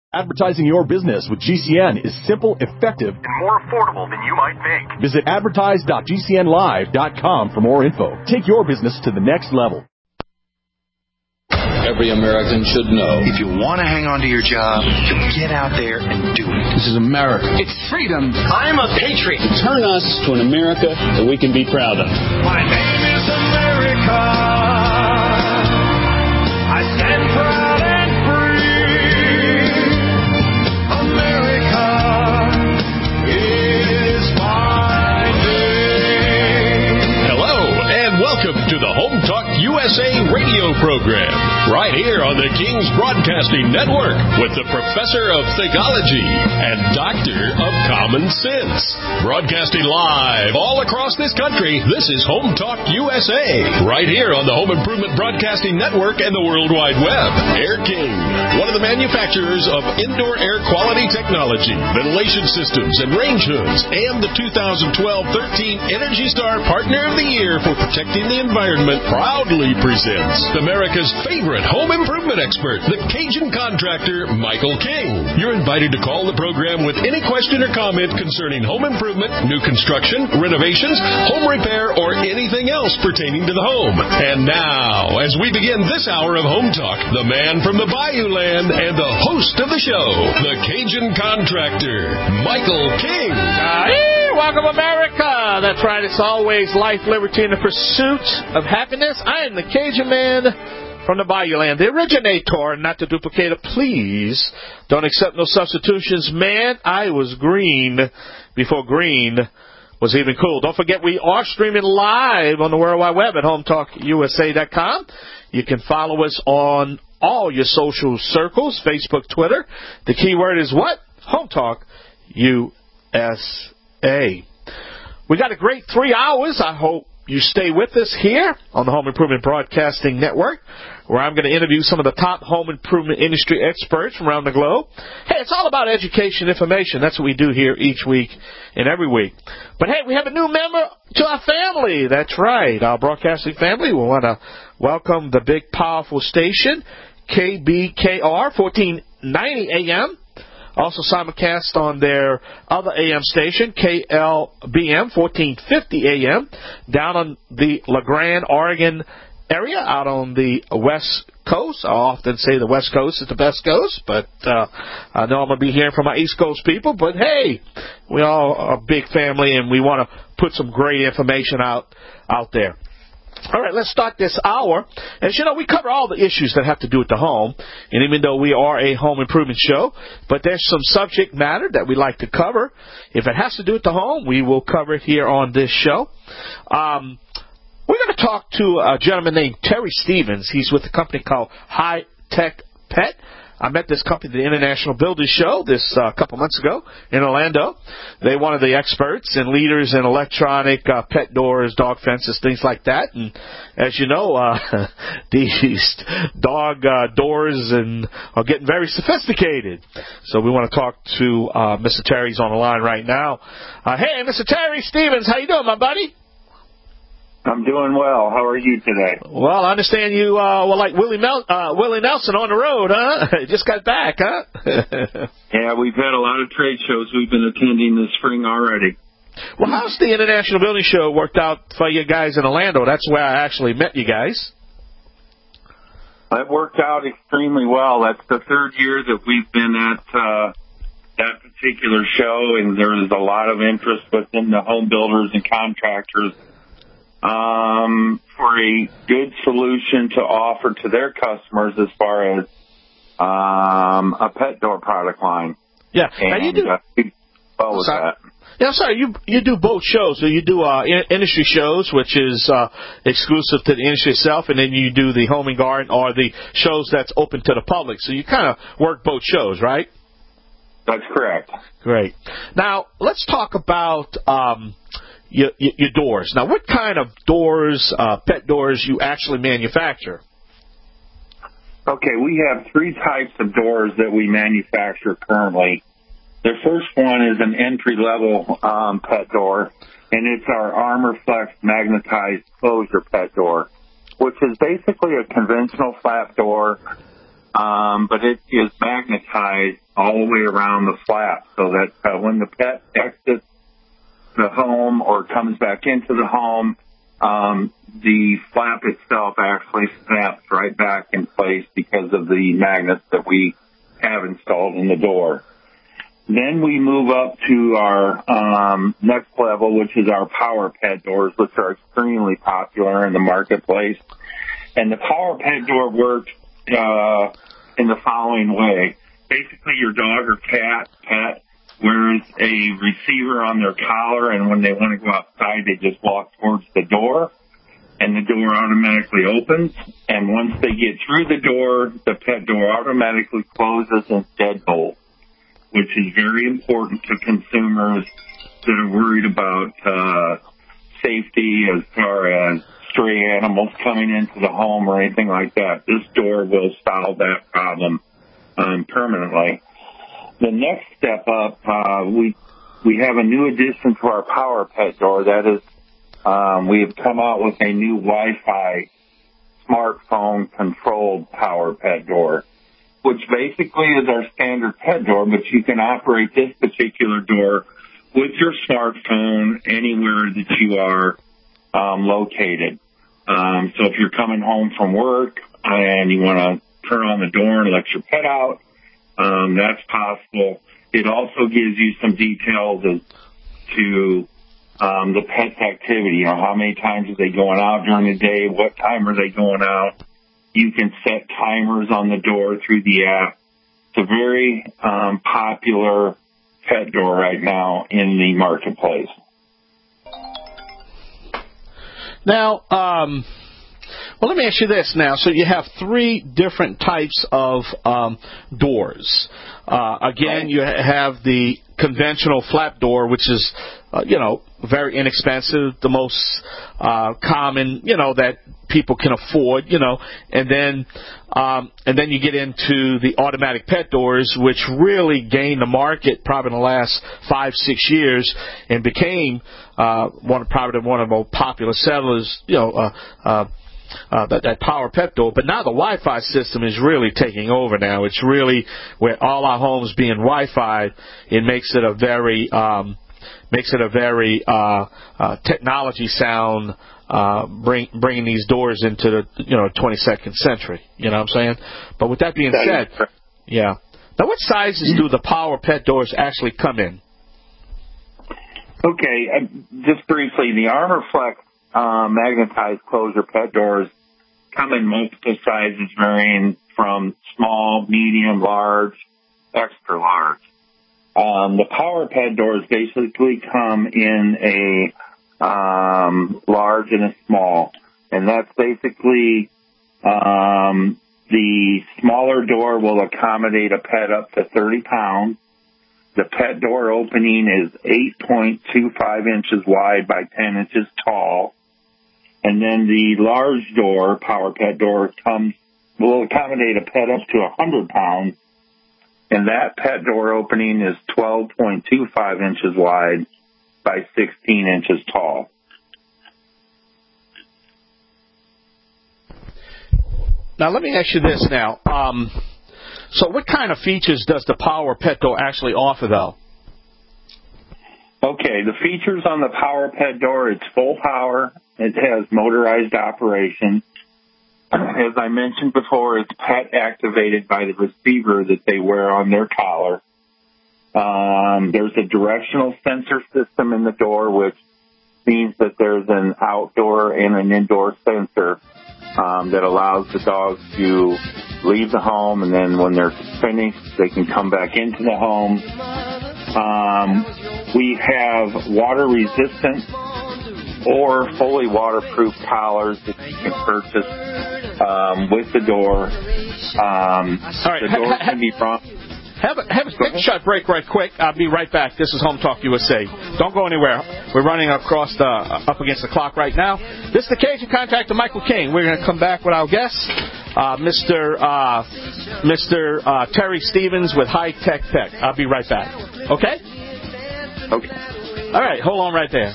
Advertising your business with GCN is simple, effective, and more affordable than you might think. Visit advertise.gcnlive.com for more info. Take your business to the next level. Every American should know. If you want to hang on to your job, you get out there and do it. This is America. It's freedom. I'm a patriot. Turn us to an America that we can be proud of. My name is America. I stand proud and free. America is my name. Hello, and welcome to the Home Talk USA radio program, right here on the King's Broadcasting Network with the Professor of Theology and Doctor of Common Sense. Broadcasting live all across this country, this is Home Talk USA, right here on the Home Improvement Broadcasting Network and the World Wide Web. Air King, one of the manufacturers of indoor air quality technology, ventilation systems, and range hoods, and the 2012-13 Energy Star Partner of the Year for protecting the environment, proudly presents America's favorite home improvement expert, the Cajun contractor, Michael King. You're invited to call the program with any question or comment concerning home improvement, new construction, renovations, home repair, or anything else pertaining to the home. And now, as we begin this hour of Home Talk, the man from the Bayou Land and the host of the show, the Cajun contractor, Michael King. Welcome, America. That's right. It's always life, liberty, and the pursuit of happiness. I am the Cajun man from the Bayou Land, the originator, not the duplicator. Please don't accept no substitutions. Man, I was green before green was even cool. Don't forget, we are streaming live on the World Wide Web at HomeTalkUSA.com. You can follow us on all your social circles, Facebook, Twitter. The keyword is what? Home Talk USA. We got a great 3 hours. I hope you stay with us here on the Home Improvement Broadcasting Network, where I'm going to interview some of the top home improvement industry experts from around the globe. Hey, it's all about education, information. That's what we do here each week and every week. But hey, we have a new member to our family. That's right, our broadcasting family. We want to welcome the big, powerful station, KBKR, 1490 AM. Also simulcast on their other AM station, KLBM, 1450 AM, down on the LeGrand, Oregon area, out on the West Coast. I often say the West Coast is the best coast, but I know I'm going to be hearing from my East Coast people. But, hey, we all are a big family, and we want to put some great information out there. All right, let's start this hour. As you know, we cover all the issues that have to do with the home, and even though we are a home improvement show, but there's some subject matter that we like to cover. If it has to do with the home, we will cover it here on this show. We're going to talk to a gentleman named Terry Stevens. He's with a company called High Tech Pet. I met this company at the International Builders Show this couple months ago in Orlando. They're one of the experts and leaders in electronic pet doors, dog fences, things like that. And as you know, these dog doors are getting very sophisticated. So we want to talk to Mr. Terry's on the line right now. Hey, Mr. Terry Stevens, how you doing, my buddy? I'm doing well. How are you today? Well, I understand you were like Willie Nelson on the road, huh? Just got back, huh? Yeah, we've had a lot of trade shows we've been attending this spring already. Well, how's the International Building Show worked out for you guys in Orlando? That's where I actually met you guys. It worked out extremely well. That's the third year that we've been at that particular show, and there's a lot of interest within the home builders and contractors for a good solution to offer to their customers as far as a pet door product line. Yeah, and now you do. With that. Yeah, I'm sorry. You do both shows. So you do industry shows, which is exclusive to the industry itself, and then you do the home and garden or the shows that's open to the public. So you kind of work both shows, right? That's correct. Great. Now let's talk about your doors. Now, what kind of doors, pet doors, you actually manufacture? Okay, we have three types of doors that we manufacture currently. The first one is an entry-level pet door, and it's our ArmorFlex magnetized closure pet door, which is basically a conventional flap door, but it is magnetized all the way around the flap so that when the pet exits the home or comes back into the home, the flap itself actually snaps right back in place because of the magnets that we have installed in the door. Then we move up to our next level, which is our power pet doors, which are extremely popular in the marketplace. And the power pet door works in the following way. Basically, your dog or cat pet wears a receiver on their collar, and when they want to go outside, they just walk towards the door, and the door automatically opens. And once they get through the door, the pet door automatically closes and deadbolts, which is very important to consumers that are worried about safety as far as stray animals coming into the home or anything like that. This door will solve that problem permanently. The next step up, we have a new addition to our power pet door. That is, we have come out with a new Wi-Fi smartphone controlled power pet door, which basically is our standard pet door, but you can operate this particular door with your smartphone anywhere that you are located. So if you're coming home from work and you want to turn on the door and let your pet out, that's possible. It also gives you some details as to the pet's activity. You know, how many times are they going out during the day? What time are they going out? You can set timers on the door through the app. It's a very popular pet door right now in the marketplace. Now, well, let me ask you this now. So you have three different types of doors. Again, you have the conventional flap door, which is, very inexpensive, the most common, that people can afford, and then you get into the automatic pet doors, which really gained the market probably in the last 5-6 years and became one of the most popular sellers, that power pet door. But now the Wi-Fi system is really taking over now. It's really where all our homes being Wi-Fi, it makes it a very technology sound, bringing these doors into the 22nd century. You know what I'm saying? But with that being said, yeah. Now, what sizes do the power pet doors actually come in? Okay, just briefly, the ArmorFlex magnetized closure pet doors come in multiple sizes, varying from small, medium, large, extra large. The power pet doors basically come in a large and a small, and that's basically the smaller door will accommodate a pet up to 30 pounds. The pet door opening is 8.25 inches wide by 10 inches tall. And then the large door, power pet door, will accommodate a pet up to 100 pounds. And that pet door opening is 12.25 inches wide by 16 inches tall. Now, let me ask you this now. So what kind of features does the power pet door actually offer, though? Okay, the features on the power pet door, it's full power. It has motorized operation. As I mentioned before, it's pet activated by the receiver that they wear on their collar. There's a directional sensor system in the door, which means that there's an outdoor and an indoor sensor that allows the dogs to leave the home, and then when they're finished, they can come back into the home. We have water-resistant or fully waterproof collars that you can purchase with the door. All right. The door can be from... Have a quick short break right quick. I'll be right back. This is Home Talk USA. Don't go anywhere. We're running up against the clock right now. This is the Cajun Contractor, Michael King. We're going to come back with our guest, Mr. Terry Stevens with High Tech Tech. I'll be right back. Okay? Okay. All right. Hold on right there.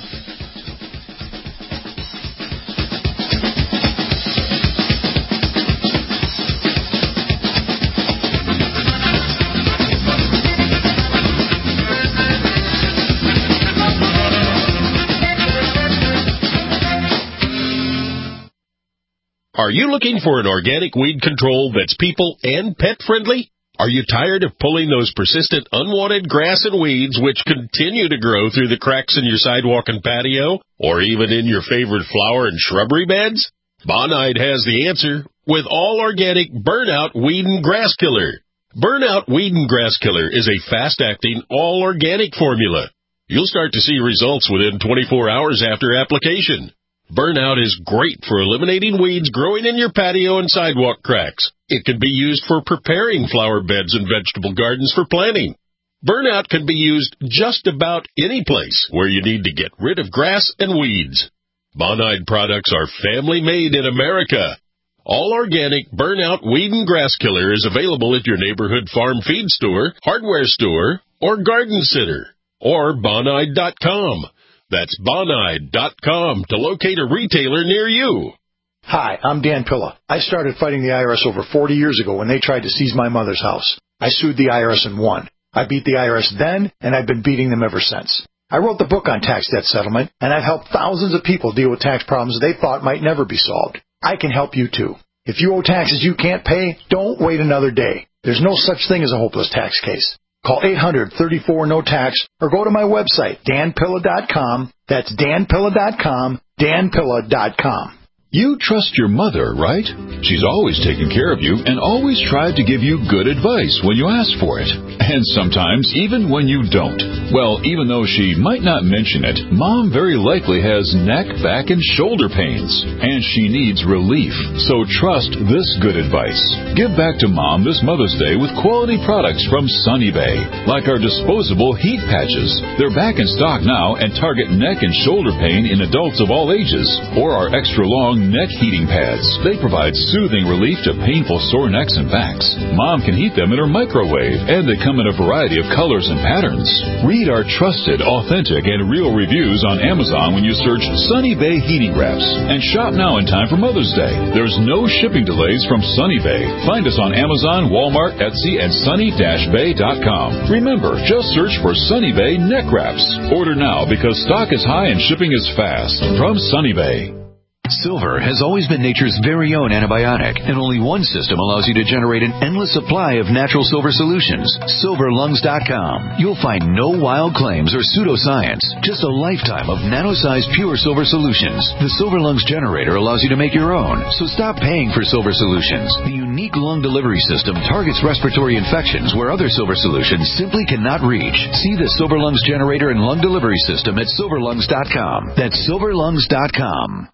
Are you looking for an organic weed control that's people and pet friendly? Are you tired of pulling those persistent unwanted grass and weeds which continue to grow through the cracks in your sidewalk and patio, or even in your favorite flower and shrubbery beds? Bonide has the answer with all organic Burnout Weed and Grass Killer. Burnout Weed and Grass Killer is a fast-acting, all-organic formula. You'll start to see results within 24 hours after application. Burnout is great for eliminating weeds growing in your patio and sidewalk cracks. It can be used for preparing flower beds and vegetable gardens for planting. Burnout can be used just about any place where you need to get rid of grass and weeds. Bonide products are family-made in America. All organic Burnout Weed and Grass Killer is available at your neighborhood farm feed store, hardware store, or garden center, or Bonide.com. That's Bonide.com to locate a retailer near you. Hi, I'm Dan Pilla. I started fighting the IRS over 40 years ago when they tried to seize my mother's house. I sued the IRS and won. I beat the IRS then, and I've been beating them ever since. I wrote the book on tax debt settlement, and I've helped thousands of people deal with tax problems they thought might never be solved. I can help you, too. If you owe taxes you can't pay, don't wait another day. There's no such thing as a hopeless tax case. Call 800-34-NO-TAX or go to my website, danpilla.com. That's danpilla.com, danpilla.com. You trust your mother, right? She's always taken care of you and always tried to give you good advice when you ask for it. And sometimes even when you don't. Well, even though she might not mention it, Mom very likely has neck, back, and shoulder pains. And she needs relief. So trust this good advice. Give back to Mom this Mother's Day with quality products from Sunny Bay. Like our disposable heat patches. They're back in stock now and target neck and shoulder pain in adults of all ages. Or our extra long neck heating pads. They provide soothing relief to painful sore necks and backs. Mom can heat them in her microwave, and they come in a variety of colors and patterns. Read our trusted, authentic, and real reviews on Amazon when you search Sunny Bay Heating Wraps. And shop now in time for Mother's Day. There's no shipping delays from Sunny Bay. Find us on Amazon, Walmart, Etsy, and sunny-bay.com. Remember, just search for Sunny Bay Neck Wraps. Order now because stock is high and shipping is fast. From Sunny Bay. Silver has always been nature's very own antibiotic, and only one system allows you to generate an endless supply of natural silver solutions. SilverLungs.com. You'll find no wild claims or pseudoscience, just a lifetime of nano-sized pure silver solutions. The Silver Lungs generator allows you to make your own, so stop paying for silver solutions. The unique lung delivery system targets respiratory infections where other silver solutions simply cannot reach. See the Silver Lungs generator and lung delivery system at SilverLungs.com. That's SilverLungs.com.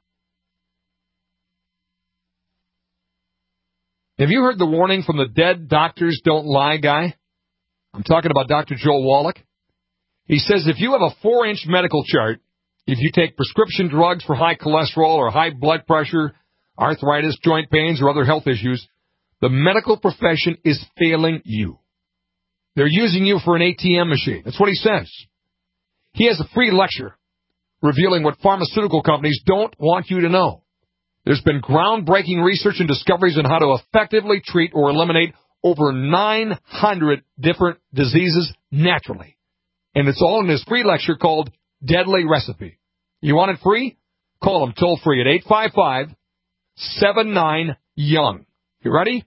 Have you heard the warning from the dead doctors don't lie guy? I'm talking about Dr. Joel Wallach. He says if you have a 4-inch medical chart, if you take prescription drugs for high cholesterol or high blood pressure, arthritis, joint pains, or other health issues, the medical profession is failing you. They're using you for an ATM machine. That's what he says. He has a free lecture revealing what pharmaceutical companies don't want you to know. There's been groundbreaking research and discoveries on how to effectively treat or eliminate over 900 different diseases naturally. And it's all in this free lecture called Deadly Recipe. You want it free? Call them toll-free at 855-79-YOUNG. You ready?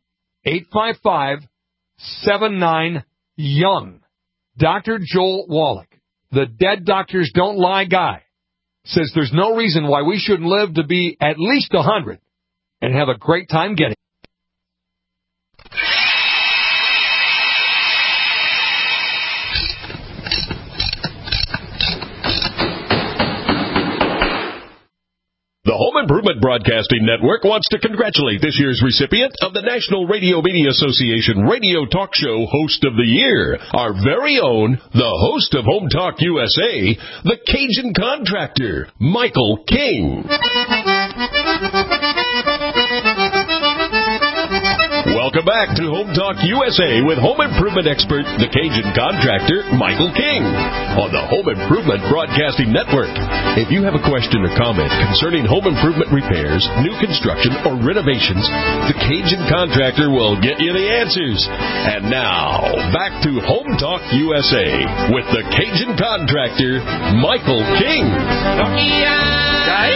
855-79-YOUNG. Dr. Joel Wallach, the Dead Doctors Don't Lie guy, says there's no reason why we shouldn't live to be at least 100 and have a great time getting it. The Home Improvement Broadcasting Network wants to congratulate this year's recipient of the National Radio Media Association Radio Talk Show Host of the Year, our very own, the host of Home Talk USA, the Cajun Contractor, Michael King. Welcome back to Home Talk USA with home improvement expert, the Cajun Contractor, Michael King, on the Home Improvement Broadcasting Network. If you have a question or comment concerning home improvement repairs, new construction, or renovations, the Cajun Contractor will get you the answers. And now, back to Home Talk USA with the Cajun Contractor, Michael King.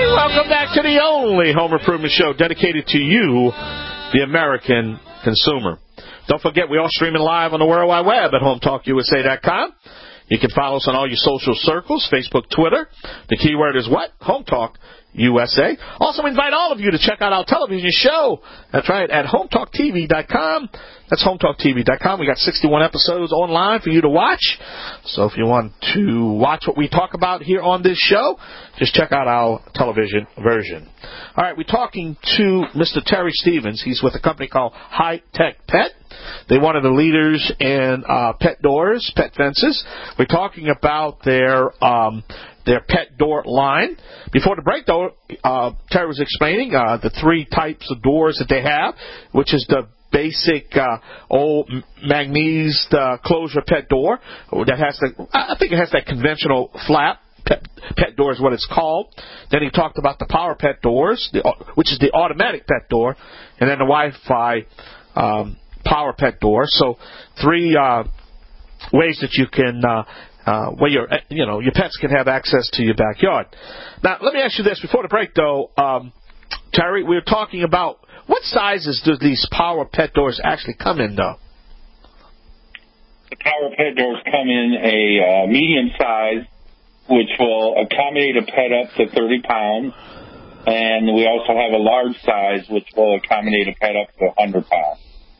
Welcome back to the only home improvement show dedicated to you, the American consumer. Don't forget, we are streaming live on the World Wide Web at HomeTalkUSA.com. You can follow us on all your social circles, Facebook, Twitter. The keyword is what? Home Talk USA. Also, we invite all of you to check out our television show. That's right, at HomeTalkTV.com. That's HomeTalkTV.com. We got 61 episodes online for you to watch. So if you want to watch what we talk about here on this show, just check out our television version. All right, we're talking to Mr. Terry Stevens. He's with a company called High Tech Pet. They're one of the leaders in pet doors, pet fences. We're talking about their pet door line. Before the break, though, Terry was explaining the three types of doors that they have, which is the basic old magnesium closure pet door that has I think it has that conventional flap. Pet door is what it's called. Then he talked about the power pet doors, which is the automatic pet door, and then the Wi-Fi power pet door. So three ways that you can where your pets can have access to your backyard. Now, let me ask you this before the break, though, Terry. We were talking about what sizes do these power pet doors actually come in, though? The power pet doors come in a medium size, which will accommodate a pet up to 30 pounds, and we also have a large size, which will accommodate a pet up to 100 pounds.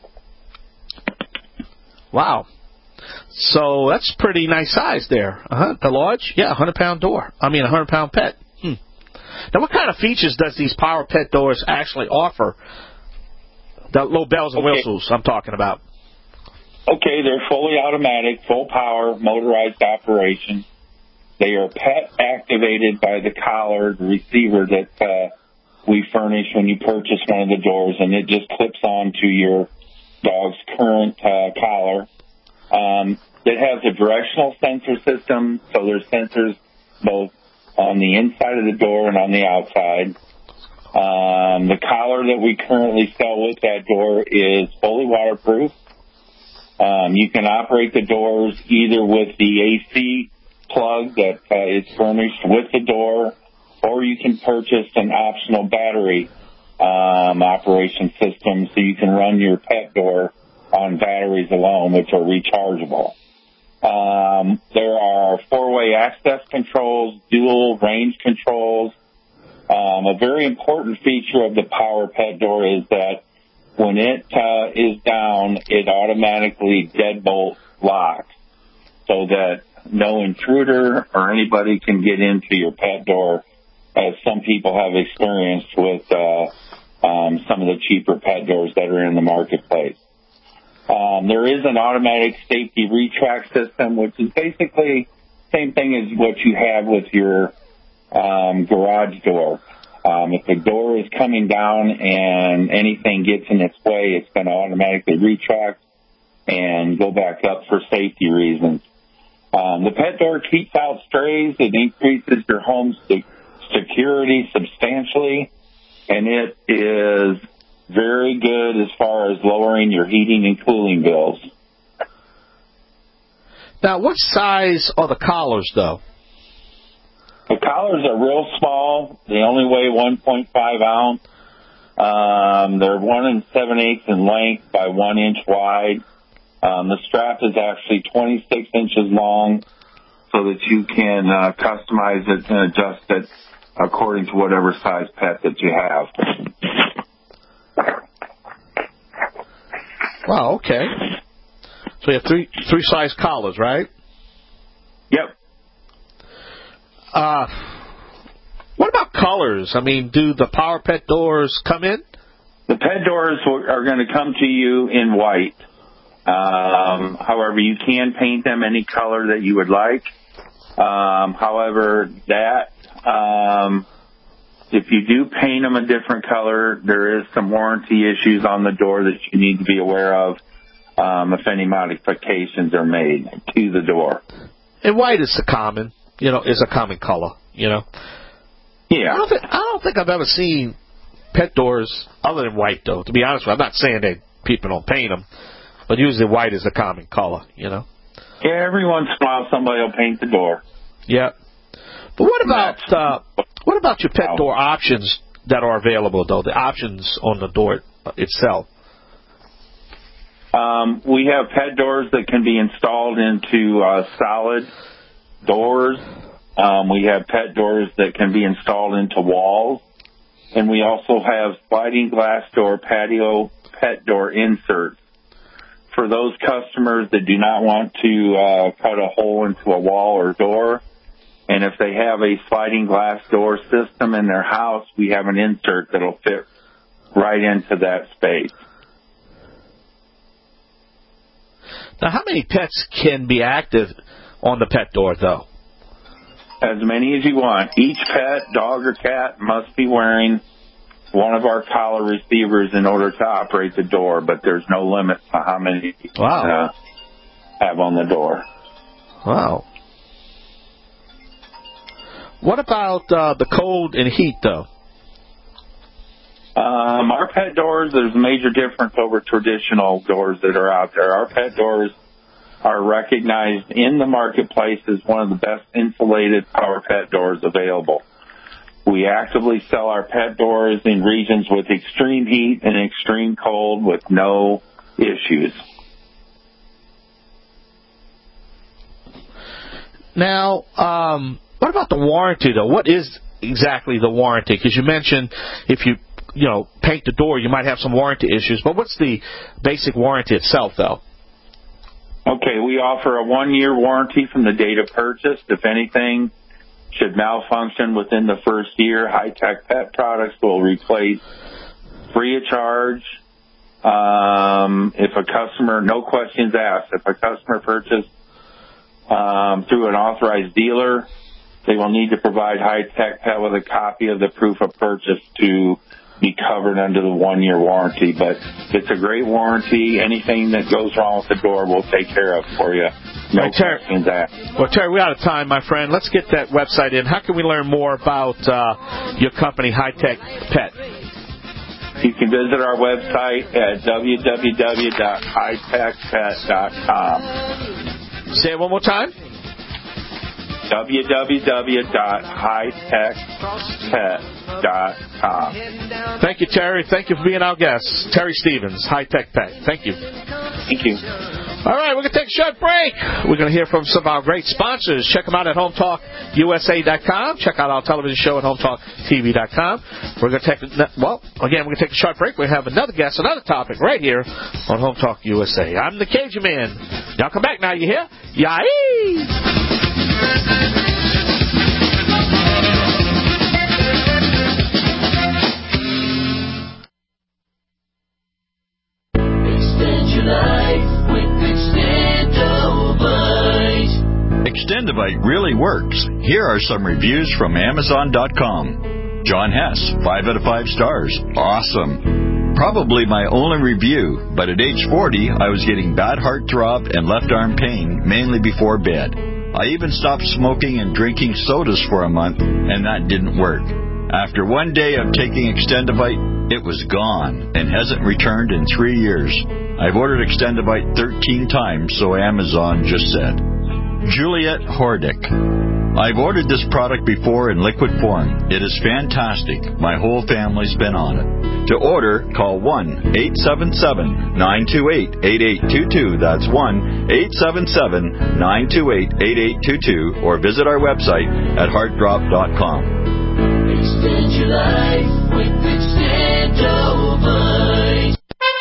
Wow. So that's pretty nice size there. The large? Yeah, 100-pound door. I mean, 100-pound pet. Now, what kind of features does these power pet doors actually offer? The little bells and whistles I'm talking about. Okay, they're fully automatic, full power, motorized operation. They are pet activated by the collar, the receiver that we furnish when you purchase one of the doors, and it just clips on to your dog's current collar. It has a directional sensor system, so there's sensors both on the inside of the door and on the outside. The collar that we currently sell with that door is fully waterproof. You can operate the doors either with the AC plug that is furnished with the door, or you can purchase an optional battery operation system so you can run your pet door on batteries alone, which are rechargeable. There are four-way access controls, dual range controls. A very important feature of the power pet door is that when it is down, it automatically deadbolt locks so that no intruder or anybody can get into your pet door, as some people have experienced with some of the cheaper pet doors that are in the marketplace. There is an automatic safety retract system, which is basically the same thing as what you have with your garage door. If the door is coming down and anything gets in its way, it's going to automatically retract and go back up for safety reasons. The pet door keeps out strays. It increases your home's security substantially, and it is very good as far as lowering your heating and cooling bills. Now, what size are the collars, though? The collars are real small. They only weigh 1.5 ounce. They're 1 7/8 in length by 1 inch wide. The strap is actually 26 inches long so that you can customize it and adjust it according to whatever size pet that you have. Wow, okay. So you have three size collars, right? Yep. What about colors? I mean, do the power pet doors come in? The pet doors are going to come to you in white. However, you can paint them any color that you would like. However, if you do paint them a different color, there is some warranty issues on the door that you need to be aware of if any modifications are made to the door. And white is a common color, Yeah. I don't think I've ever seen pet doors other than white, though. To be honest with you, I'm not saying that people don't paint them, but usually white is a common color, Yeah, every once in a while somebody will paint the door. Yeah. But what What about your pet door options that are available, though, the options on the door itself? We have pet doors that can be installed into solid doors. We have pet doors that can be installed into walls. And we also have sliding glass door patio pet door inserts for those customers that do not want to cut a hole into a wall or door. And if they have a sliding glass door system in their house, we have an insert that will fit right into that space. Now, how many pets can be active on the pet door, though? As many as you want. Each pet, dog or cat, must be wearing one of our collar receivers in order to operate the door, but there's no limit to how many you can have on the door. Wow. What about the cold and heat, though? Our pet doors, there's a major difference over traditional doors that are out there. Our pet doors are recognized in the marketplace as one of the best insulated power pet doors available. We actively sell our pet doors in regions with extreme heat and extreme cold with no issues. Now, what about the warranty, though? What is exactly the warranty? Because you mentioned if you paint the door, you might have some warranty issues. But what's the basic warranty itself, though? Okay, we offer a 1-year warranty from the date of purchase. If anything should malfunction within the first year, High-Tech Pet Products will replace free of charge. If a customer, no questions asked, if a customer purchased through an authorized dealer, they will need to provide High-Tech Pet with a copy of the proof of purchase to be covered under the 1-year warranty. But it's a great warranty. Anything that goes wrong with the door, we'll take care of for you. No questions asked. Well, Terry, we're out of time, my friend. Let's get that website in. How can we learn more about your company, High-Tech Pet? You can visit our website at www.hightechpet.com. Say it one more time. www.hightechpet.com. Thank you, Terry. Thank you for being our guest. Terry Stevens, High-Tech Pet. Thank you. Thank you. All right, we're going to take a short break. We're going to hear from some of our great sponsors. Check them out at HomeTalkUSA.com. Check out our television show at HomeTalkTV.com. We're going to take, we're going to take a short break. We have another guest, another topic right here on Home Talk USA. I'm the Cajun Man. Y'all come back now, you hear? Yay! Extendivite really works. Here are some reviews from Amazon.com. John Hess, 5 out of 5 stars. Awesome. Probably my only review, but at age 40, I was getting bad heart throb and left arm pain, mainly before bed. I even stopped smoking and drinking sodas for a month, and that didn't work. After one day of taking Extendivite, it was gone and hasn't returned in 3 years. I've ordered Extendivite 13 times, so Amazon just said. Juliet Hordick. I've ordered this product before in liquid form. It is fantastic. My whole family's been on it. To order, call 1-877-928-8822. That's 1-877-928-8822. Or visit our website at heartdrop.com. Extend your life with Extendivite.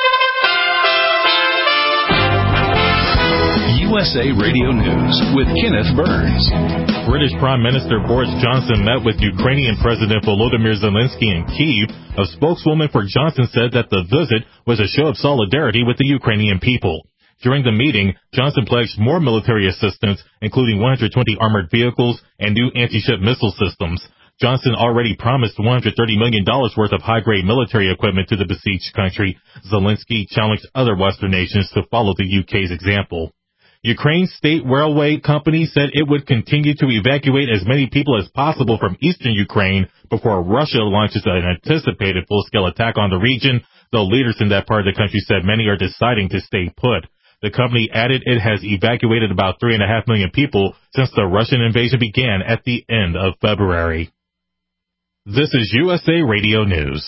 USA Radio News with Kenneth Burns. British Prime Minister Boris Johnson met with Ukrainian President Volodymyr Zelensky in Kyiv. A spokeswoman for Johnson said that the visit was a show of solidarity with the Ukrainian people. During the meeting, Johnson pledged more military assistance, including 120 armored vehicles and new anti-ship missile systems. Johnson already promised $130 million worth of high-grade military equipment to the besieged country. Zelensky challenged other Western nations to follow the UK's example. Ukraine's state railway company said it would continue to evacuate as many people as possible from eastern Ukraine before Russia launches an anticipated full-scale attack on the region, though leaders in that part of the country said many are deciding to stay put. The company added it has evacuated about 3.5 million people since the Russian invasion began at the end of February. This is USA Radio News.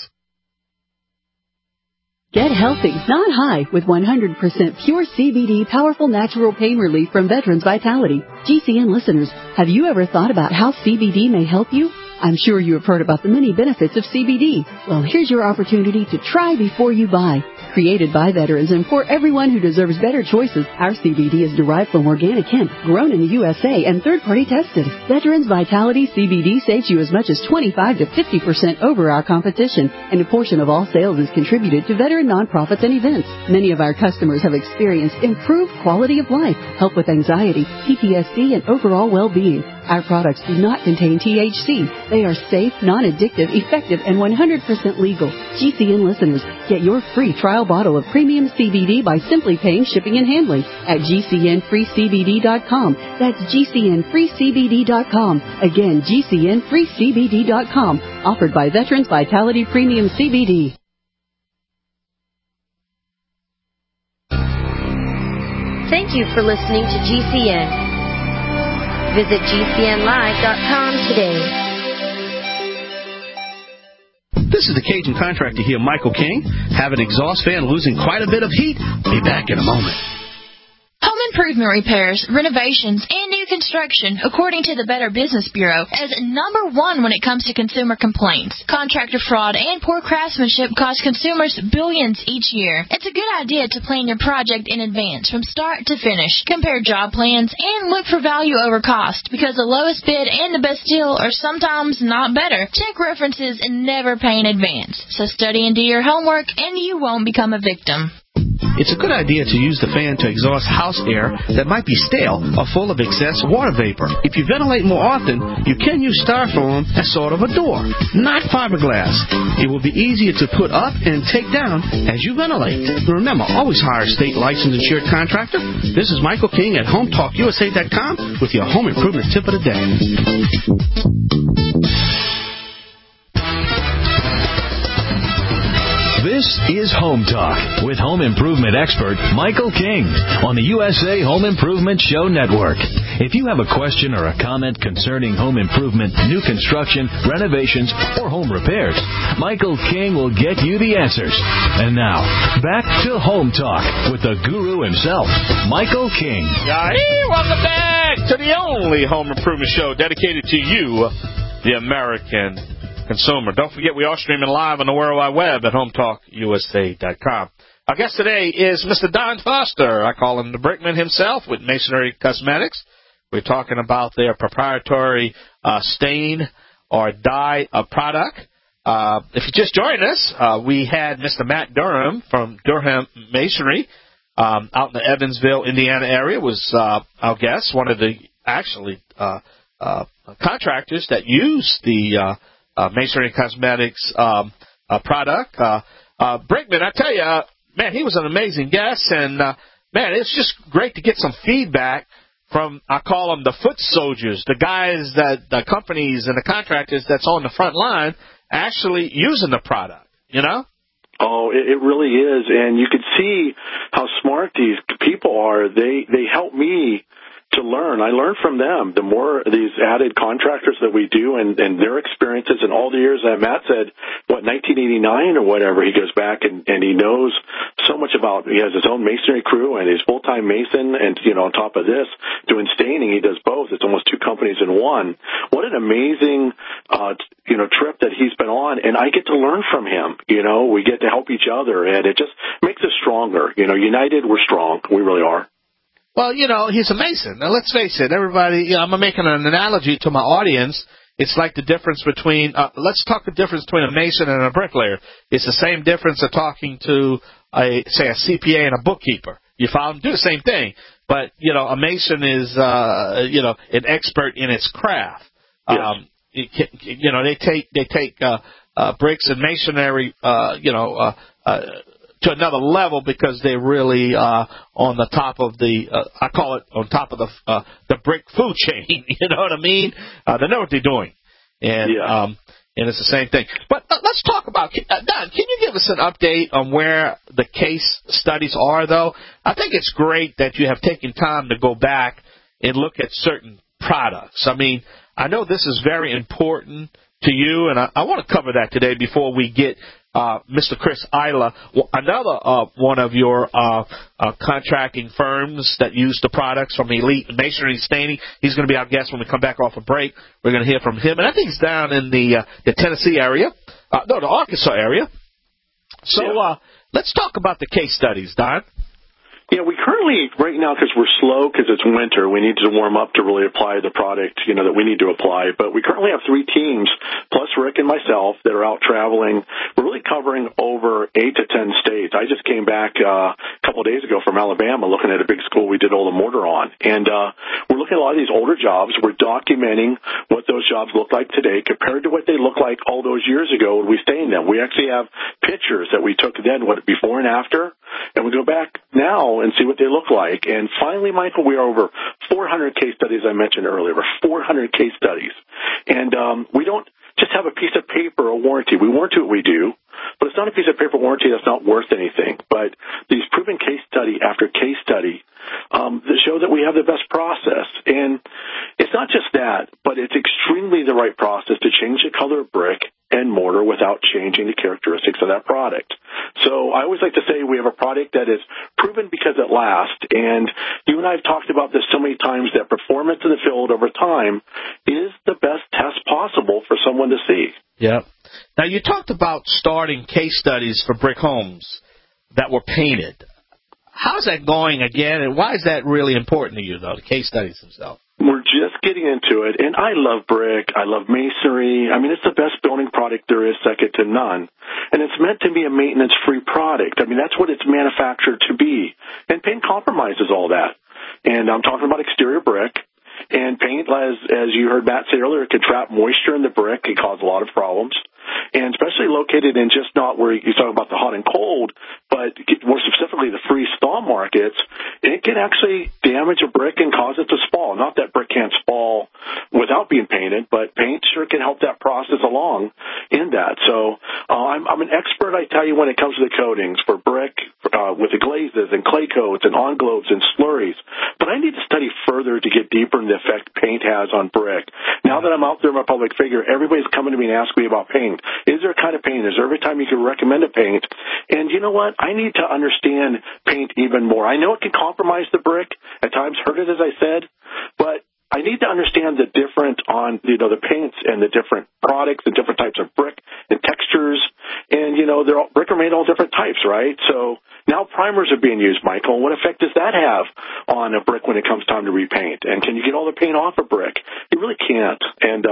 Get healthy, not high, with 100% pure CBD powerful natural pain relief from Veterans Vitality. GCN listeners, have you ever thought about how CBD may help you? I'm sure you have heard about the many benefits of CBD. Well, here's your opportunity to try before you buy. Created by veterans and for everyone who deserves better choices, our CBD is derived from organic hemp, grown in the USA, and third-party tested. Veterans Vitality CBD saves you as much as 25 to 50% over our competition, and a portion of all sales is contributed to veteran nonprofits and events. Many of our customers have experienced improved quality of life, help with anxiety, PTSD, and overall well-being. Our products do not contain THC. They are safe, non-addictive, effective, and 100% legal. GCN listeners, get your free trial bottle of premium CBD by simply paying shipping and handling at GCNFreeCBD.com. That's GCNFreeCBD.com. Again, GCNFreeCBD.com. Offered by Veterans Vitality Premium CBD. Thank you for listening to GCN. Visit GCNlive.com today. This is the Cajun contractor here, Michael King. Have an exhaust fan losing quite a bit of heat? Be back in a moment. Home improvement repairs, renovations, and new construction, according to the Better Business Bureau, is number one when it comes to consumer complaints. Contractor fraud and poor craftsmanship cost consumers billions each year. It's a good idea to plan your project in advance from start to finish. Compare job plans and look for value over cost, because the lowest bid and the best deal are sometimes not better. Check references and never pay in advance. So study and do your homework, and you won't become a victim. It's a good idea to use the fan to exhaust house air that might be stale or full of excess water vapor. If you ventilate more often, you can use styrofoam as sort of a door, not fiberglass. It will be easier to put up and take down as you ventilate. Remember, always hire a state licensed insured contractor. This is Michael King at HomeTalkUSA.com with your home improvement tip of the day. This is Home Talk with home improvement expert Michael King on the USA Home Improvement Show Network. If you have a question or a comment concerning home improvement, new construction, renovations, or home repairs, Michael King will get you the answers. And now, back to Home Talk with the guru himself, Michael King. Welcome back to the only home improvement show dedicated to you, the American consumer. Don't forget, we are streaming live on the World Wide Web at HomeTalkUSA.com. Our guest today is Mr. Don Foster. I call him the Brickman himself with Masonry Cosmetics. We're talking about their proprietary stain or dye product. If you just joined us, we had Mr. Matt Durham from Durham Masonry out in the Evansville, Indiana area was our guest, one of the actually contractors that use the Masonry Cosmetics product. Brickman, I tell you, man, he was an amazing guest, and, man, it's just great to get some feedback from, I call them the foot soldiers, the guys that the companies and the contractors that's on the front line actually using the product, you know? Oh, it really is, and you could see how smart these people are. They help me to learn. I learn from them. The more these added contractors that we do and their experiences and all the years that Matt said, 1989 or whatever, he goes back and he knows so much about, he has his own masonry crew and he's full-time mason and, on top of this, doing staining, he does both. It's almost two companies in one. What an amazing, trip that he's been on, and I get to learn from him. We get to help each other, and it just makes us stronger. United, we're strong. We really are. Well, he's a Mason. Now, let's face it, everybody, I'm making an analogy to my audience. It's like the difference between, let's talk the difference between a Mason and a bricklayer. It's the same difference of talking to, a CPA and a bookkeeper. You follow them? Do the same thing. But, a Mason is, an expert in its craft. Yes. They take bricks and masonry, to another level because they're really on the top of the I call it on top of the brick food chain. You know what I mean? They know what they're doing, and and it's the same thing. But let's talk about Don. Can you give us an update on where the case studies are, though? I think it's great that you have taken time to go back and look at certain products. I mean, I know this is very important to you, and I want to cover that today before we get Mr. Chris Isla, another one of your contracting firms that use the products from Elite Masonry Staining. He's going to be our guest when we come back off a break. We're going to hear from him, and I think he's down in the Tennessee area, the Arkansas area. So let's talk about the case studies, Don. Yeah, we currently, right now, because we're slow, because it's winter, we need to warm up to really apply the product, that we need to apply. But we currently have 3 teams, plus Rick and myself, that are out traveling. We're really covering over 8 to 10 states. I just came back a couple of days ago from Alabama looking at a big school we did all the mortar on. And we're looking at a lot of these older jobs. We're documenting what those jobs look like today compared to what they look like all those years ago when we stained them. We actually have pictures that we took then, before and after, and we go back now and see what they look like. And finally, Michael, we are over 400 case studies I mentioned earlier. Over 400 case studies. And we don't just have a piece of paper, a warranty. We warranty what we do, but it's not a piece of paper warranty that's not worth anything. But these proven case study after case study that show that we have the best process. And it's not just that, but it's extremely the right process to change the color of brick and mortar without changing the characteristics of that product. So I always like to say we have a product that is proven because it lasts. And you and I have talked about this so many times that performance in the field over time is the best test possible for someone to see. Yeah. Now, you talked about starting case studies for brick homes that were painted. How's that going again, and why is that really important to you, though, the case studies themselves? We're just getting into it, and I love brick. I love masonry. I mean, it's the best building product there is, second to none. And it's meant to be a maintenance-free product. I mean, that's what it's manufactured to be. And paint compromises all that. And I'm talking about exterior brick. And paint, as you heard Matt say earlier, it can trap moisture in the brick. It causes a lot of problems. And especially located in just not where you talk about the hot and cold, but more specifically the freeze-thaw markets, it can actually damage a brick and cause it to spall. Not that brick can't spall without being painted, but paint sure can help that process along in that. So I'm an expert, I tell you, when it comes to the coatings for brick, with the glazes and clay coats and on-globes and slurries. But I need to study further to get deeper in the effect paint has on brick. Now that I'm out there in my public figure, everybody's coming to me and asking me about paint. Is there a kind of paint? Is there every time you can recommend a paint? And you know what? I need to understand paint even more. I know it can compromise the brick, at times hurt it, as I said, but I need to understand the different on, the paints and the different products, the different types of brick and textures. And, brick are made all different types, right? So now primers are being used, Michael. What effect does that have on a brick when it comes time to repaint? And can you get all the paint off a brick? You really can't. And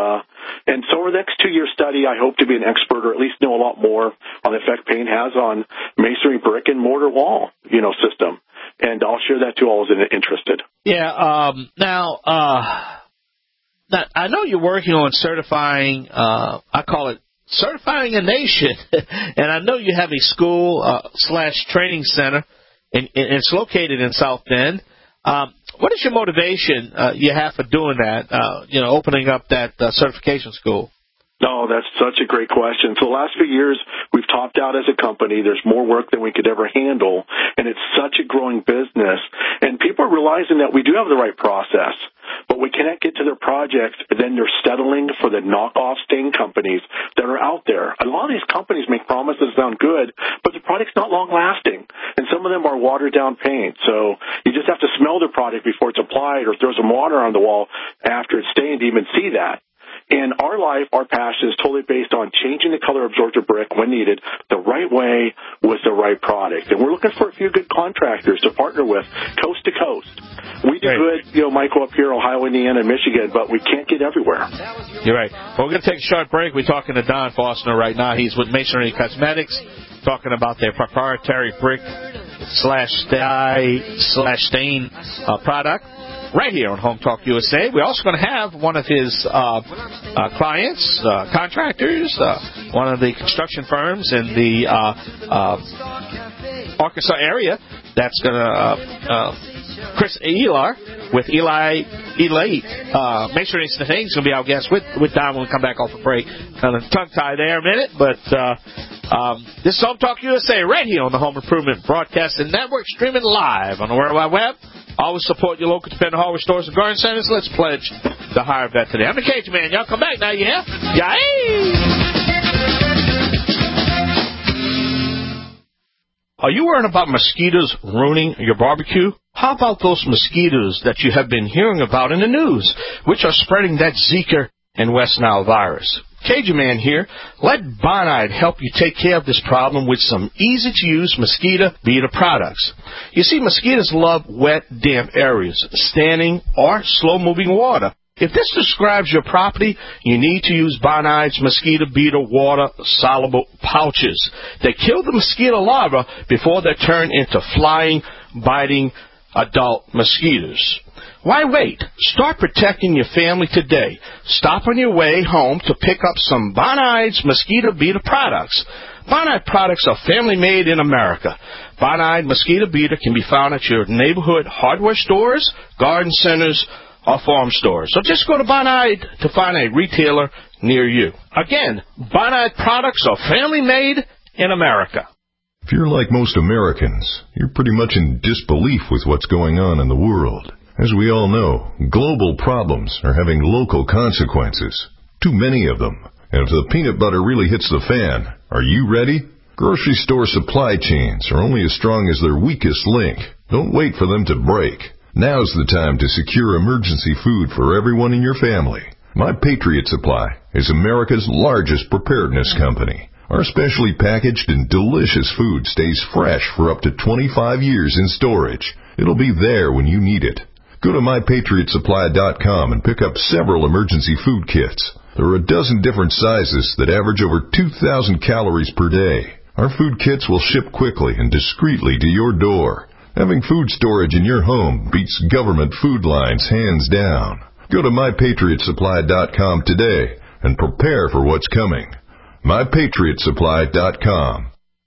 so over the next 2-year study, I hope to be an expert or at least know a lot more on the effect paint has on masonry, brick, and mortar wall, system. And I'll share that to all those interested. Yeah. Now, I know you're working on certifying, I call it certifying a nation. And I know you have a school / training center, and it's located in South Bend. What is your motivation you have for doing that, opening up that certification school? Oh, that's such a great question. So the last few years, we've topped out as a company. There's more work than we could ever handle, and it's such a growing business. And people are realizing that we do have the right process, but we cannot get to their projects, and then they're settling for the knockoff stain companies that are out there. A lot of these companies make promises that sound good, but the product's not long-lasting, and some of them are watered-down paint. So you just have to smell the product before it's applied or throw some water on the wall after it's stained to even see that. And our life, our passion is totally based on changing the color absorptive brick when needed the right way with the right product. And we're looking for a few good contractors to partner with coast to coast. We do good, Michael, up here, Ohio, Indiana, and Michigan, but we can't get everywhere. You're right. Well, we're going to take a short break. We're talking to Don Faulkner right now. He's with Masonry Cosmetics, talking about their proprietary brick /stain product. Right here on Home Talk USA. We're also going to have one of his clients, contractors, one of the construction firms in the Arkansas area. That's going to Chris Elar with Elite Masonry Staining. He's going to be our guest with Don when we come back off a break. Kind of tongue tie there a minute, but this is Home Talk USA right here on the Home Improvement Broadcasting Network, streaming live on the World Wide Web. Always support your local dependable hardware stores and garden centers. Let's pledge to hire a vet today. I'm the Cajun Man. Y'all come back now, yeah? Yay! Are you worried about mosquitoes ruining your barbecue? How about those mosquitoes that you have been hearing about in the news, which are spreading that Zika and West Nile virus? Cajun Man here. Let Bonide help you take care of this problem with some easy-to-use mosquito beater products. You see, mosquitoes love wet, damp areas, standing or slow-moving water. If this describes your property, you need to use Bonide's mosquito beater water-soluble pouches. They kill the mosquito larvae before they turn into flying, biting adult mosquitoes. Why wait? Start protecting your family today. Stop on your way home to pick up some Bonide's mosquito beater products. Bonide products are family-made in America. Bonide mosquito beater can be found at your neighborhood hardware stores, garden centers, or farm stores. So just go to Bonide to find a retailer near you. Again, Bonide products are family-made in America. If you're like most Americans, you're pretty much in disbelief with what's going on in the world. As we all know, global problems are having local consequences. Too many of them. And if the peanut butter really hits the fan, are you ready? Grocery store supply chains are only as strong as their weakest link. Don't wait for them to break. Now's the time to secure emergency food for everyone in your family. My Patriot Supply is America's largest preparedness company. Our specially packaged and delicious food stays fresh for up to 25 years in storage. It'll be there when you need it. Go to MyPatriotSupply.com and pick up several emergency food kits. There are a dozen different sizes that average over 2,000 calories per day. Our food kits will ship quickly and discreetly to your door. Having food storage in your home beats government food lines hands down. Go to MyPatriotSupply.com today and prepare for what's coming. MyPatriotSupply.com.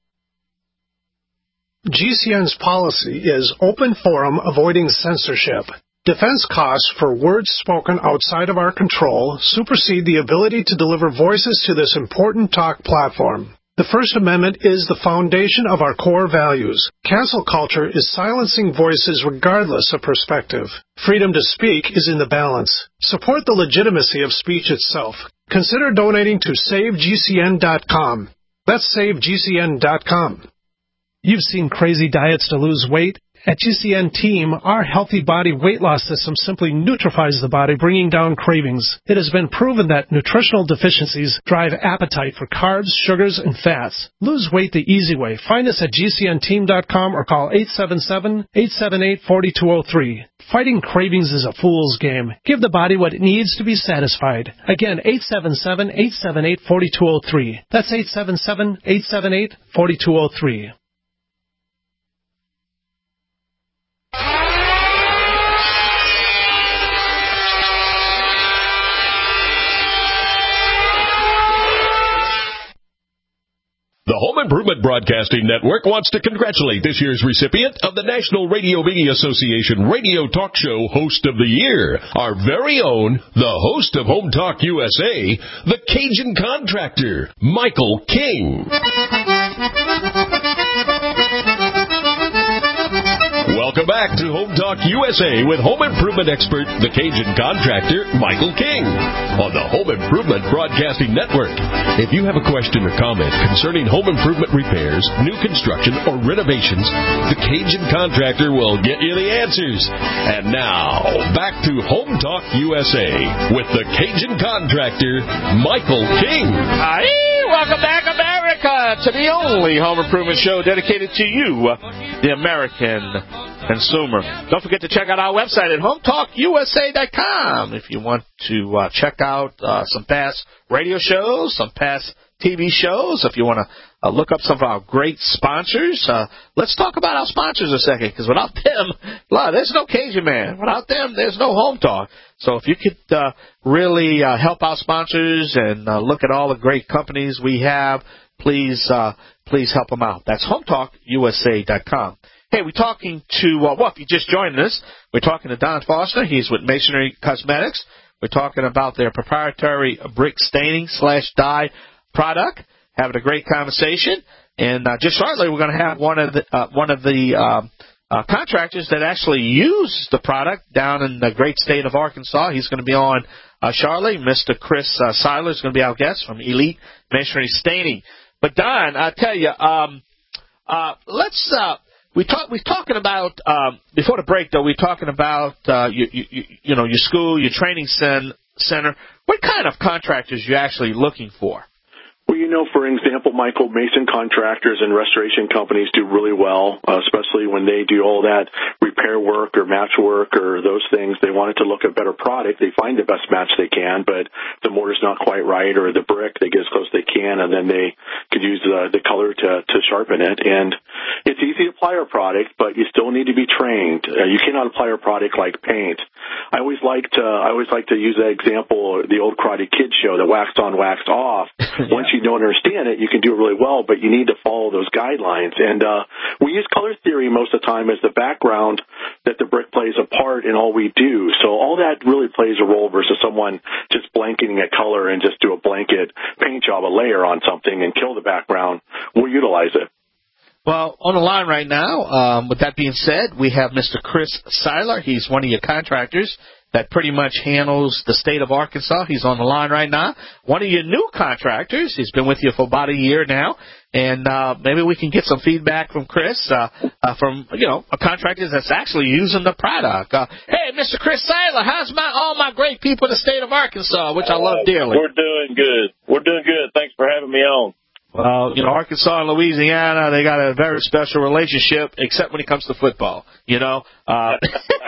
GCN's policy is open forum avoiding censorship. Defense costs for words spoken outside of our control supersede the ability to deliver voices to this important talk platform. The First Amendment is the foundation of our core values. Cancel culture is silencing voices regardless of perspective. Freedom to speak is in the balance. Support the legitimacy of speech itself. Consider donating to SaveGCN.com. That's SaveGCN.com. You've seen crazy diets to lose weight. At GCN Team, our healthy body weight loss system simply neutralizes the body, bringing down cravings. It has been proven that nutritional deficiencies drive appetite for carbs, sugars, and fats. Lose weight the easy way. Find us at GCNteam.com or call 877-878-4203. Fighting cravings is a fool's game. Give the body what it needs to be satisfied. Again, 877-878-4203. That's 877-878-4203. The Home Improvement Broadcasting Network wants to congratulate this year's recipient of the National Radio Media Association Radio Talk Show Host of the Year, our very own, the host of Home Talk USA, the Cajun Contractor, Michael King. Welcome back to Home Talk USA with home improvement expert, the Cajun Contractor, Michael King, on the Home Improvement Broadcasting Network. If you have a question or comment concerning home improvement repairs, new construction, or renovations, the Cajun Contractor will get you the answers. And now, back to Home Talk USA with the Cajun Contractor, Michael King. Hi, welcome back, America, to the only home improvement show dedicated to you, the American consumer. Don't forget to check out our website at HomeTalkUSA.com if you want to check out some past radio shows, some past TV shows. If you want to look up some of our great sponsors, let's talk about our sponsors a second, because without them, there's no Cajun Man. Without them, there's no Home Talk. So if you could really help our sponsors and look at all the great companies we have, please help them out. That's HomeTalkUSA.com. Hey, we're talking to, if you just joined us, we're talking to Don Foster. He's with Masonry Cosmetics. We're talking about their proprietary brick staining /dye product. Having a great conversation. And just shortly, we're going to have one of the contractors that actually use the product down in the great state of Arkansas. He's going to be on shortly. Mr. Chris Seiler is going to be our guest from Elite Masonry Staining. But Don, I tell you, we're talking about before the break though. We're talking about your school, your training center. What kind of contractors are you actually looking for? Well, for example, Michael, mason contractors and restoration companies do really well, especially when they do all that repair work or match work or those things. They wanted to look at better product. They find the best match they can, but the mortar's not quite right or the brick, they get as close as they can, and then they could use the color to sharpen it. And it's easy to apply our product, but you still need to be trained. You cannot apply our product like paint. I always like to use that example, the old Karate Kid show, the waxed on, waxed off. Once you don't understand it, you can do it really well, but you need to follow those guidelines. And we use color theory most of the time as the background that the brick plays a part in all we do. So all that really plays a role versus someone just blanketing a color and just do a blanket paint job, a layer on something and kill the background. We'll utilize it. Well, on the line right now, with that being said, we have Mr. Chris Seiler. He's one of your contractors that pretty much handles the state of Arkansas. He's on the line right now. One of your new contractors. He's been with you for about a year now. And maybe we can get some feedback from Chris, from, a contractor that's actually using the product. Hey, Mr. Chris Seiler, how's all my great people in the state of Arkansas, which I love dearly? We're doing good. Thanks for having me on. Well, Arkansas and Louisiana, they got a very special relationship, except when it comes to football, But,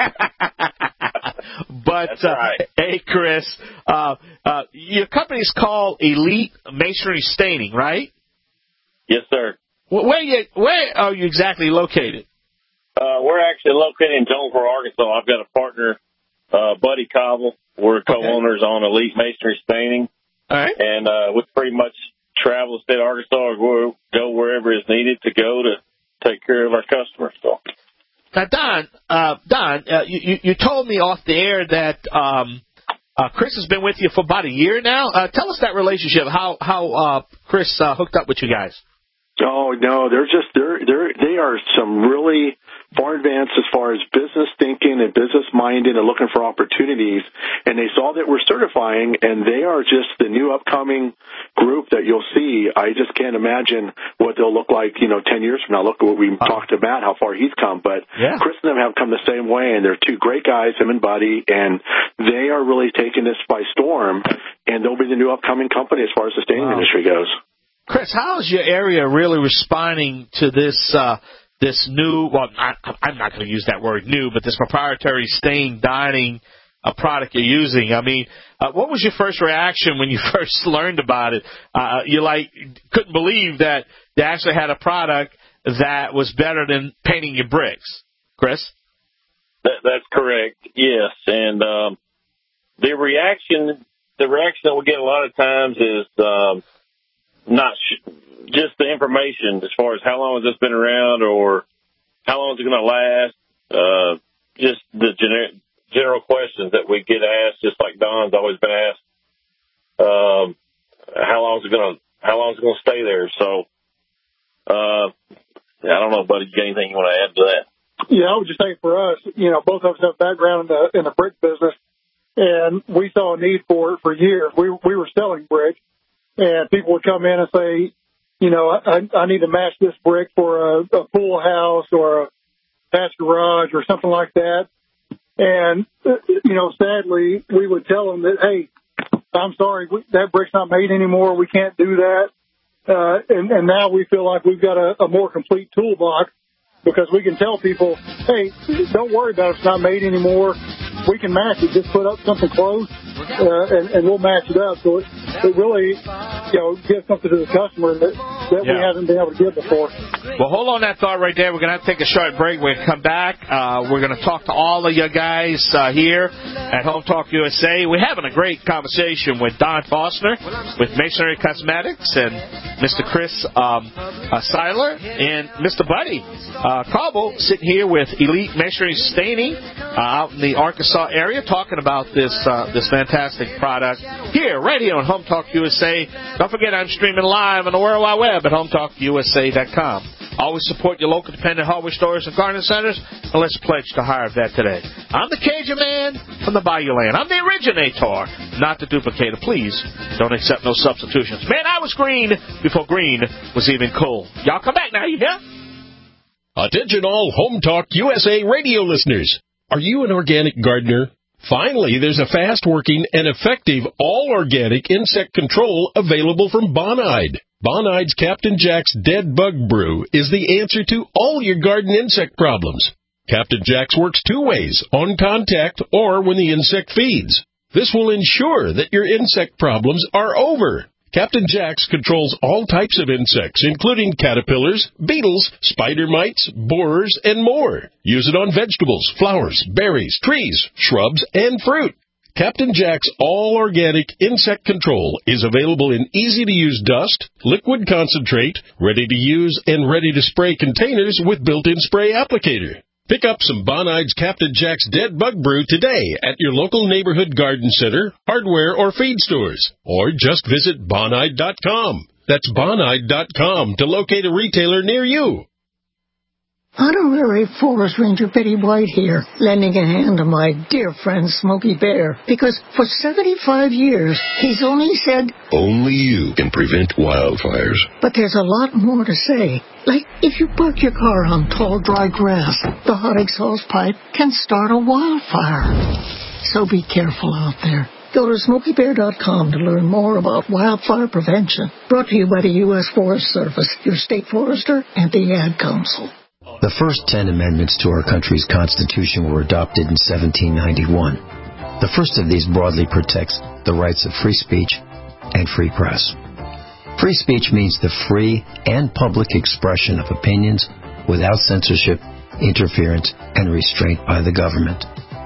right. Hey, Chris, your company's called Elite Masonry Staining, right? Yes, sir. Where are you exactly located? We're actually located in Jonesboro, Arkansas. I've got a partner, Buddy Cobble. We're co-owners on Elite Masonry Staining. All right. And we pretty much travel the state of Arkansas or go wherever is needed to go to take care of our customers. So. Now, Don, you told me off the air that Chris has been with you for about a year now. Tell us that relationship. How Chris hooked up with you guys? Oh no, they are some really far advanced as far as business thinking and business minded and looking for opportunities. And they saw that we're certifying, and they are just the new upcoming group that you'll see. I just can't imagine what they'll look like, 10 years from now. Look at what we talked about, how far he's come. But Chris and them have come the same way, and they're two great guys, him and Buddy, and they are really taking this by storm. And they'll be the new upcoming company as far as the staining industry goes. Chris, how is your area really responding to this new, well, I'm not going to use that word new, but this proprietary stain dyeing product you're using? I mean, what was your first reaction when you first learned about it? You couldn't believe that they actually had a product that was better than painting your bricks. Chris? That's correct, yes. And the reaction that we get a lot of times is not just the information as far as how long has this been around or how long is it going to last. Just the general questions that we get asked, just like Don's always been asked. How long is it going to stay there? So, I don't know, buddy, you got anything you want to add to that? Yeah, I would just say for us, both of us have background in the brick business, and we saw a need for it for years. We were selling brick. And people would come in and say, I need to match this brick for a pool house or a patch garage or something like that. And, sadly, we would tell them that, hey, I'm sorry, that brick's not made anymore. We can't do that. And now we feel like we've got a more complete toolbox because we can tell people, hey, don't worry about it. It's not made anymore. We can match it. Just put up something close, and we'll match it up. So it really, gives something to the customer that we haven't been able to give before. Well, hold on that thought right there. We're going to have to take a short break. We're going to come back. We're going to talk to all of you guys here at Home Talk USA. We're having a great conversation with Don Foster with Masonry Cosmetics and Mr. Chris Seiler and Mr. Buddy Cobble sitting here with Elite Masonry Staining out in the Arkansas area talking about this fantastic product here right here on Home Talk USA. Don't forget I'm streaming live on the World Wide Web at HomeTalkUSA.com. Always support your local independent hardware stores and garden centers, and let's pledge to higher that today. I'm the Cajun man from the Bayou Land. I'm the originator, not the duplicator. Please don't accept no substitutions. Man, I was green before green was even cool. Y'all come back now, you hear? Attention all Home Talk USA radio listeners. Are you an organic gardener? Finally, there's a fast-working and effective all-organic insect control available from Bonide. Bonide's Captain Jack's Dead Bug Brew is the answer to all your garden insect problems. Captain Jack's works two ways, on contact or when the insect feeds. This will ensure that your insect problems are over. Captain Jack's controls all types of insects, including caterpillars, beetles, spider mites, borers, and more. Use it on vegetables, flowers, berries, trees, shrubs, and fruit. Captain Jack's all-organic insect control is available in easy-to-use dust, liquid concentrate, ready-to-use and ready-to-spray containers with built-in spray applicator. Pick up some Bonide's Captain Jack's Dead Bug Brew today at your local neighborhood garden center, hardware, or feed stores. Or just visit Bonide.com. That's Bonide.com to locate a retailer near you. Honorary Forest Ranger Betty White here, lending a hand to my dear friend Smokey Bear, because for 75 years, he's only said, only you can prevent wildfires. But there's a lot more to say. Like, if you park your car on tall, dry grass, the hot exhaust pipe can start a wildfire. So be careful out there. Go to SmokeyBear.com to learn more about wildfire prevention. Brought to you by the U.S. Forest Service, your state forester, and the Ad Council. The first 10 amendments to our country's Constitution were adopted in 1791. The first of these broadly protects the rights of free speech and free press. Free speech means the free and public expression of opinions without censorship, interference, and restraint by the government.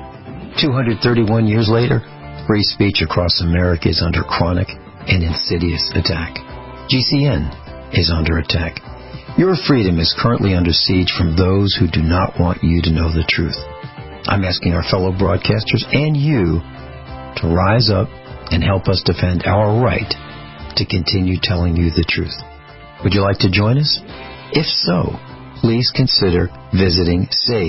231 years later, free speech across America is under chronic and insidious attack. GCN is under attack. Your freedom is currently under siege from those who do not want you to know the truth. I'm asking our fellow broadcasters and you to rise up and help us defend our right to continue telling you the truth. Would you like to join us? If so, please consider visiting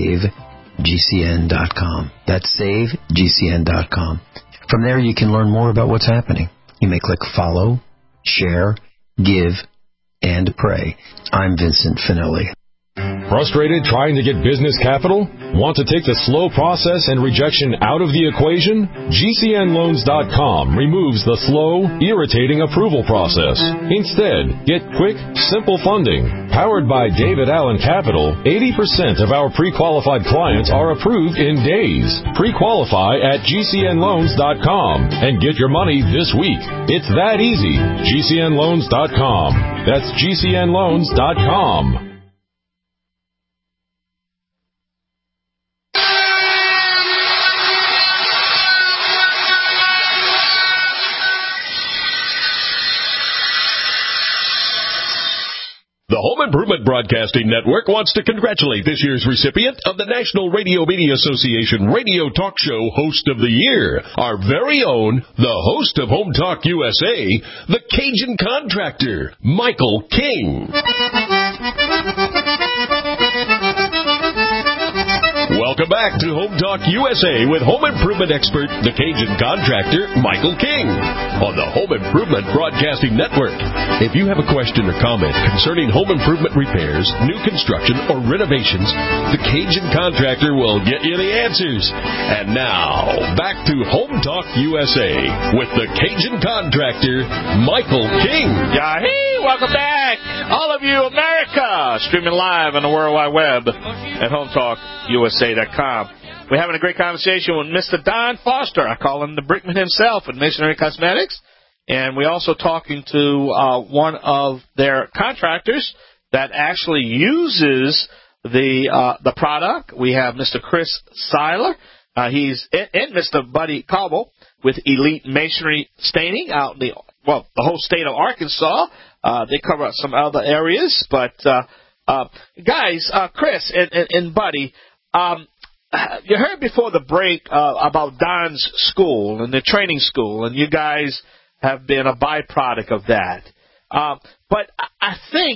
SaveGCN.com. That's SaveGCN.com. From there, you can learn more about what's happening. You may click follow, share, give, and pray. I'm Vincent Finelli. Frustrated trying to get business capital? Want to take the slow process and rejection out of the equation? GCNloans.com removes the slow, irritating approval process. Instead, get quick, simple funding. Powered by David Allen Capital, 80% of our pre-qualified clients are approved in days. Pre-qualify at GCNloans.com and get your money this week. It's that easy. GCNloans.com. That's GCNloans.com. The Home Improvement Broadcasting Network wants to congratulate this year's recipient of the National Radio Media Association Radio Talk Show Host of the Year, our very own, the host of Home Talk USA, the Cajun Contractor, Michael King. Welcome back to Home Talk USA with home improvement expert, the Cajun Contractor, Michael King, on the Home Improvement Broadcasting Network. If you have a question or comment concerning home improvement repairs, new construction, or renovations, the Cajun Contractor will get you the answers. And now, back to Home Talk USA with the Cajun Contractor, Michael King. Yahee! Welcome back, all of you, America, streaming live on the World Wide Web at HomeTalkUSA.com. We're having a great conversation with Mr. Don Foster. I call him the Brickman himself at Masonry Cosmetics. And we're also talking to one of their contractors that actually uses the product. We have Mr. Chris Seiler. He's and Mr. Buddy Cobble with Elite Masonry Staining out in the whole state of Arkansas. They cover some other areas. But, guys, Chris and Buddy, you heard before the break about Don's school and the training school, and you guys have been a byproduct of that. But I think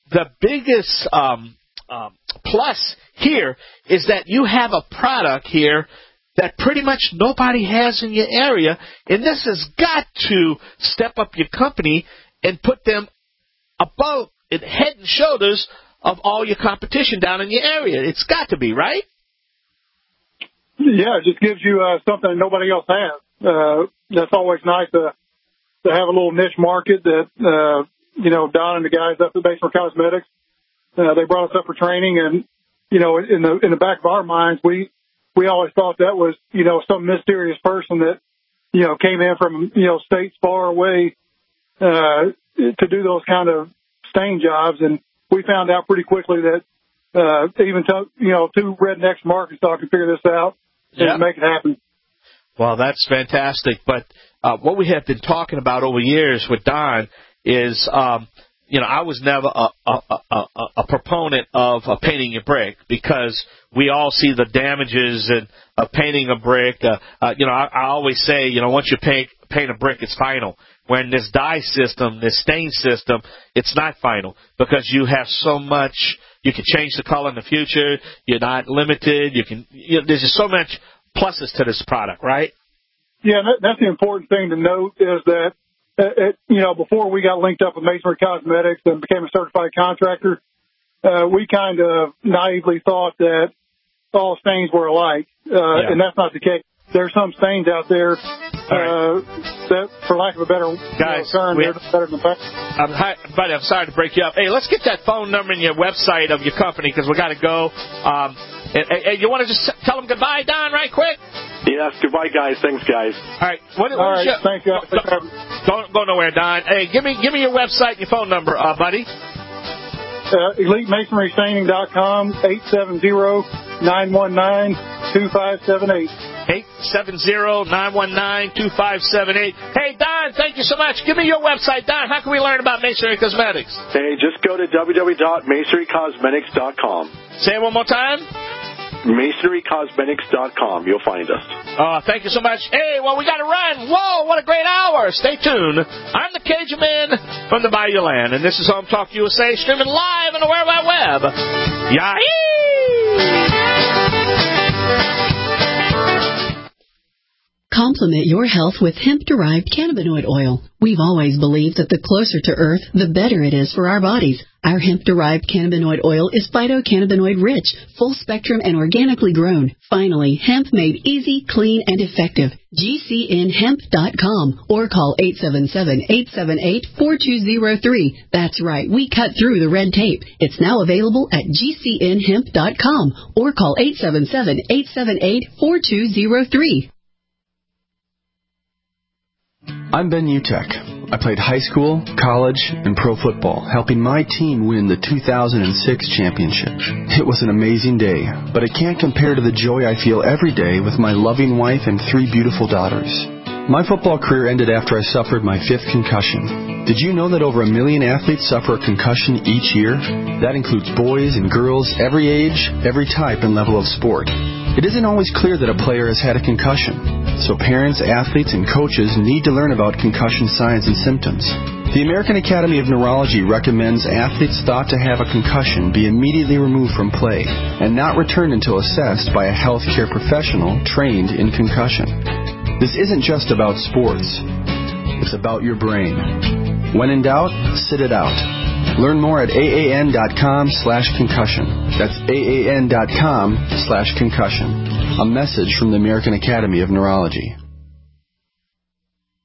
the biggest plus here is that you have a product here that pretty much nobody has in your area, and this has got to step up your company and put them above, head and shoulders of all your competition down in your area. It's got to be, right? Yeah, it just gives you something that nobody else has. That's always nice to have a little niche market that, Don and the guys up at Masonry Cosmetics, they brought us up for training, and, in the back of our minds, we always thought that was, some mysterious person that, came in from, states far away, to do those kind of stain jobs. And we found out pretty quickly that, even two rednecks from Arkansas could figure this out and make it happen. Well, that's fantastic. But, what we have been talking about over years with Don is, I was never a proponent of painting your brick because we all see the damages of painting a brick. I always say, once you paint a brick, it's final. When this dye system, this stain system, it's not final because you have so much. You can change the color in the future. You're not limited. There's just so much pluses to this product, right? Yeah, that's the important thing to note is that, before we got linked up with Masonry Cosmetics and became a certified contractor, we kind of naively thought that all stains were alike, and that's not the case. There's some stains out there that, for lack of a better term, they're better than bad. Buddy, I'm sorry to break you up. Hey, let's get that phone number and your website of your company because we got to go. And you want to just tell them goodbye, Don, right quick? Yes, goodbye, guys. Thanks, guys. All right. Thank you. Don't go nowhere, Don. Hey, give me your website and your phone number, buddy. EliteMasonryStaining.com, 870-919-2578. 870-919-2578. Hey, Don, thank you so much. Give me your website, Don. How can we learn about Masonry Cosmetics? Hey, just go to www.masorycosmetics.com. Say it one more time. MasonryCosmetics.com. You'll find us. Thank you so much. Hey, well, we got to run. Whoa, what a great hour. Stay tuned. I'm the Cajun Man from the Bayou Land, and this is Home Talk USA, streaming live on the World Wide Web. Yahoo! Complement your health with hemp-derived cannabinoid oil. We've always believed that the closer to Earth, the better it is for our bodies. Our hemp-derived cannabinoid oil is phytocannabinoid-rich, full-spectrum, and organically grown. Finally, hemp made easy, clean, and effective. GCNhemp.com or call 877-878-4203. That's right, we cut through the red tape. It's now available at GCNhemp.com or call 877-878-4203. I'm Ben Utek. I played high school, college, and pro football, helping my team win the 2006 championship. It was an amazing day, but it can't compare to the joy I feel every day with my loving wife and 3 beautiful daughters. My football career ended after I suffered my 5th concussion. Did you know that over 1 million athletes suffer a concussion each year? That includes boys and girls, every age, every type and level of sport. It isn't always clear that a player has had a concussion, so parents, athletes, and coaches need to learn about concussion signs and symptoms. The American Academy of Neurology recommends athletes thought to have a concussion be immediately removed from play and not returned until assessed by a healthcare professional trained in concussion. This isn't just about sports. It's about your brain. When in doubt, sit it out. Learn more at AAN.com/concussion. That's AAN.com/concussion. A message from the American Academy of Neurology.